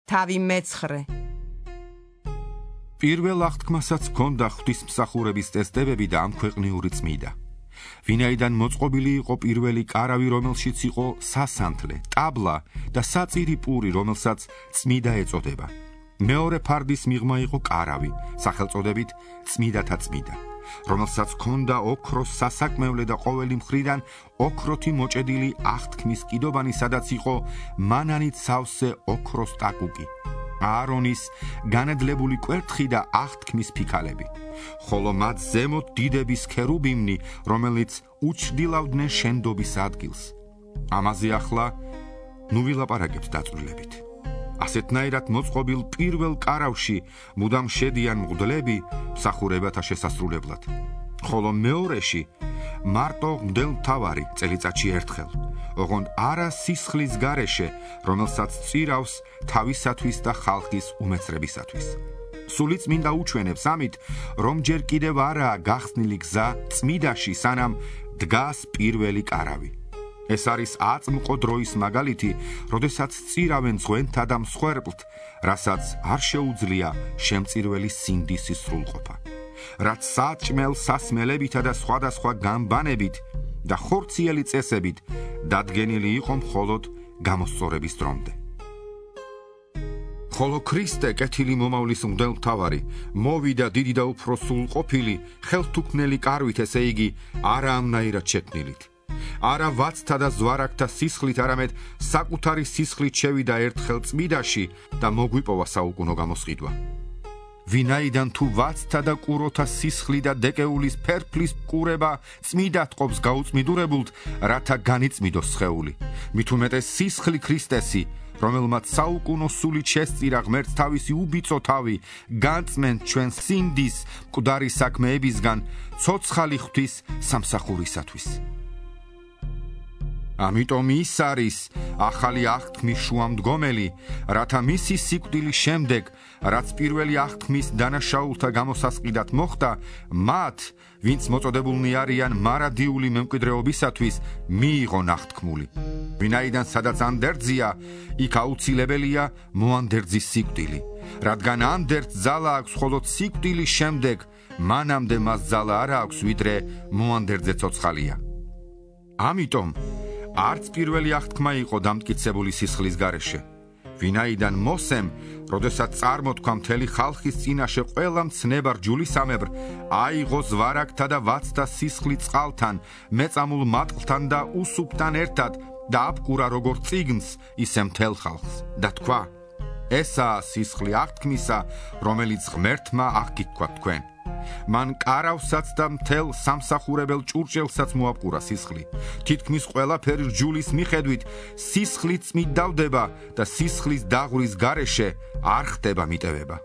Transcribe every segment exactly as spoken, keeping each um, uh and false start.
თავი მეცხრე. პირველ აღთქმასაც ჰქონდა ღვთისმსახურების წესდებები და ამქვეყნიური წმიდა. ვინაიდან მოწყობილი იყო პირველი კარავი, რომელშიც იყო სასანთლე, ტაბლა და საწირი პური, რომელსაც წმიდა ეწოდება. მეორე ფარდის მიღმა იყო კარავი, სახელწოდებით წმიდათა წმიდა, რომელსაც ჰქონდა ოქროს სასაკმევლე და ყოველი მხრიდან ოქროთი მოჭედილი აღთქმის კიდობანი, სადაც იყო მანანით სავსე ოქროს ტაკუკი, აარონის განედლებული კვერთხი და აღთქმის ფიქალები, ხოლო მათ ზემოთ დიდების ქერუბიმნი, რომელიც უჩრდილავდნენ შენდობის ადგილს. ამაზე ახლა ნუ ვილაპარაკებთ დაწვრილებით. ასეთნაირად მოწყობილ პირველ კარავში მუდამ შედიან მღვდლები მსახურებათა შესასრულებლად, ხოლო მეორეში მარტო მღვდელმთავარი წელიწადში ერთხელ, ოღონდ არა სისხლის გარეშე, რომელსაც წირავს თავისათვის და ხალხის უმეცრებისათვის. სულიწმინდა უჩვენებს ამით, რომ ჯერ კიდევ არაა გახსნილი გზა წმიდაში, სანამ დგას პირველი კარავი. ეს არის აწმყო დროის მაგალითი, როდესაც წირავენ ზღვენთა და მსხვერპლთ, რასაც არ შეუძლია შემწირველი სინდისის სრულყოფა, რაც საჭმელ სასმელებითა და სხვადასხვა გამბანებით და ხორციელი წესებით დადგენილი იყო მხოლოდ გამოსწორების დრომდე. ხოლო ქრისტე, კეთილი მომავლის მღვდელმთავარი, მოვიდა დიდი და უფრო სრულყოფილი, ხელთუქმნელი კარვით, ესე იგი, არა ამნაირად შექმნილით. არა ვაცთა და ზვარაგთა სისხლით, არამედ საკუთარი სისხლით შევიდა ერთხელ წმიდაში და მოგვიპოვა საუკუნო გამოსყიდვა. ვინაიდან თუ ვაცთა და კუროთა სისხლი და დეკეულის ფერფლის მკურება წმიდად ყოფს გაუწმიდურებულთ, რათა განიწმიდოს სხეული. მით უმეტეს სისხლი ქრისტესი, რომელმაც საუკუნო სულით შესწირა ღმერთს თავისი უბიცო თავი, განწმენთ ჩვენ სინდის მკვდარი საქმეებისგან ცოცხალი ღვთის სამსახურისათვის. ამიტომ ის არის ახალი აღთქმის შუამდგომელი, რათა მისი სიკვდილის შემდეგ, რაც პირველი აღთქმის დანაშაულთა გამოსასყიდად მოხდა, მათ, ვინც მოწოდებულნი არიან მარადიული მემკვიდრეობისათვის, მიიღონ აღთქმული. ვინაიდან სადაც ანდერძია, იქ აუცილებელია მოანდერძის სიკვდილი, რადგან ანდერძს ძალა აქვს, ხოლო სიკვდილის შემდეგ მანამდე მას ძალა არ აქვს, ვიდრე მოანდერძზე ცოცხალია. ამიტომ არც პირველი აღთქმა იყო დამტკიცებული სისხლის გარეშე. ვინაიდან მოსემ, როდესაც წარმოთქვა მთელი ხალხის წინაშე ყველა მცნება რჯულისამებრ, აიღო ზვარაგთა და ვაცთა სისხლი წყალთან, მეწამულ მატყლთან და უსუფთან ერთად და აბკურა როგორც წიგნს, ისე მთელ ხალხს და თქვა: ესაა სისხლი აღთქმისა, რომელიც ღმერთმა აღგიქვათ თქვენ. მან კარავსაც და მთელ სამსახურებელ ჭურჭელსაც მოაბკურა სისხლი. თითქმის ყველაფერი რჯულის მიხედვით სისხლით წმიდავდება და სისხლის დაღვრის გარეშე არ ხდება მიტევება.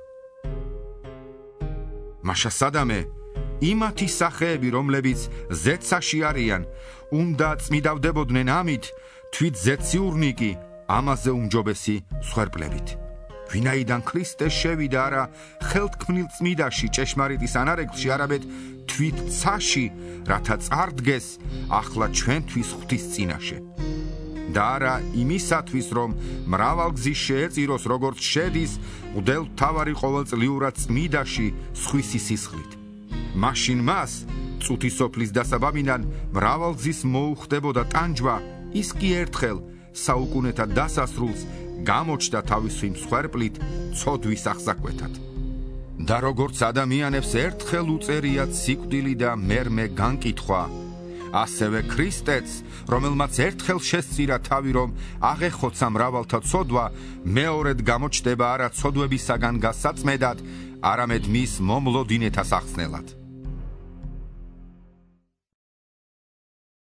მაშა სადამე, იმათი სახეები, რომლებიც ზეცაში არიან, უნდა წმიდავდებოდნენ ამით, თვით ზეციურნიკი ამაზე უმჯობესი მსხვერპლებით. ვინაიდან ქრისტე შევიდა არა ხელთქმნილ წმიდაში, ჭეშმარიტის ანარეკლში, არამედ თვით ცაში, რათა წარდგეს ახლა ჩვენთვის ღვთის წინაშე. და არა იმისათვის, რომ მრავალგზის შეეწიროს, როგორც შედის მღვდელმთავარი ყოველწლიურად წმიდაში სხვისი სისხლით. მაშინ მას წუთისოფლის დასაბამიდან მრავალგზის მოუხდებოდა ტანჯვა, ის კი ერთხელ საუკუნეთა დასასრულს გამოჩნდა თავისი მსხვერპლით ცოდვის აღსაკვეთად. და როგორც ადამიანებს ერთხელ უწერიათ სიკვდილი და მერმე განკითხვა, ასევე ქრისტეც, რომელმაც ერთხელ შესწირა თავი, რომ აღეხოცა მრავალთა ცოდვა, მეორედ გამოჩნდება არა ცოდვებისაგან გასაწმედად, არამედ მის მომლოდინეთას ახსნელად.